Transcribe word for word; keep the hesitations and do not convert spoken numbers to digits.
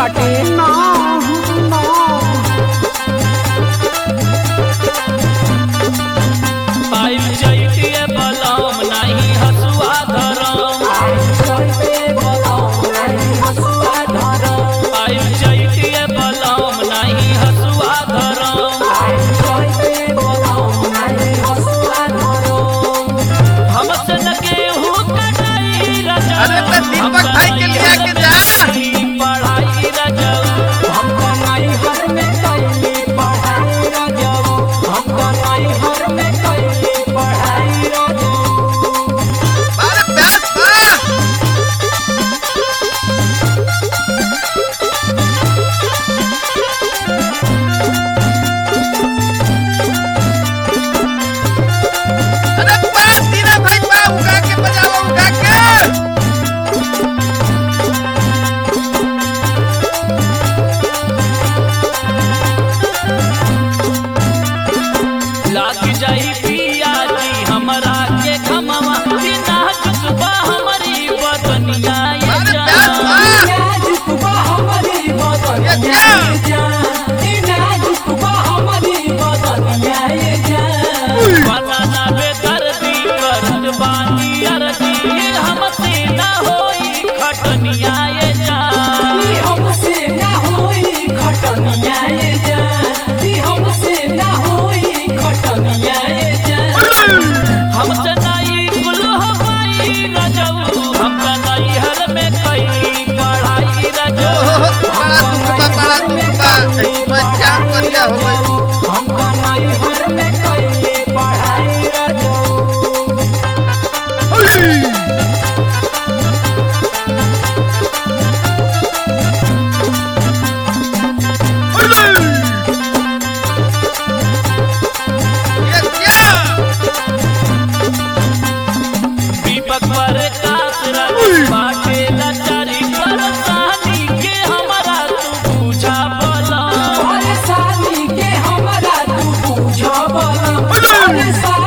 बाटे ना ना आइल चैतिए बलम नहीं हसुआ धरम आइल चैतिए बलम नहीं हसुआ धरम हमसे न केहू कटाई रजऊ अरे तो दीपक भाई के लिए के जा पढ़ाई रजऊ हमको नहीं हर में कैली पढ़ाई रजऊ हमको नहीं हर में कैली पढ़ाई रजऊ बारे प्यास बा अरे पास दीना भाई बा उगा के बजाओ उगा के लाग जाई पिया जी हमरा के खमवा बिना चुकबा हमारी बदनिया ये अरे जान प्यास बा नाजुकबा हमारी बदनिया ये जान ई नाजुकबा हमारी बदनिया ये जान बनाना बेदर्दी करत बानी अरजी हमसे ना होई खटनिया ये जान ई हमसे ना होई खटनिया ये जान ई हमसे ना होई खटनिया ये जान हमसे नहीं कुल हवाई रजऊ हमका नहीं हर में कई पढ़ाई रजऊ बड़ा दुख बा बड़ा दुख बा बच्चा करिया हो गई हमको नहीं हर में कैली पढ़ाई रजऊ ये क्या दीपक पर कासरत बाटे लाचारी परेशानी के हमारा तू पूछा बोला परेशानी के हमरा तू पूछो बोला परेशानी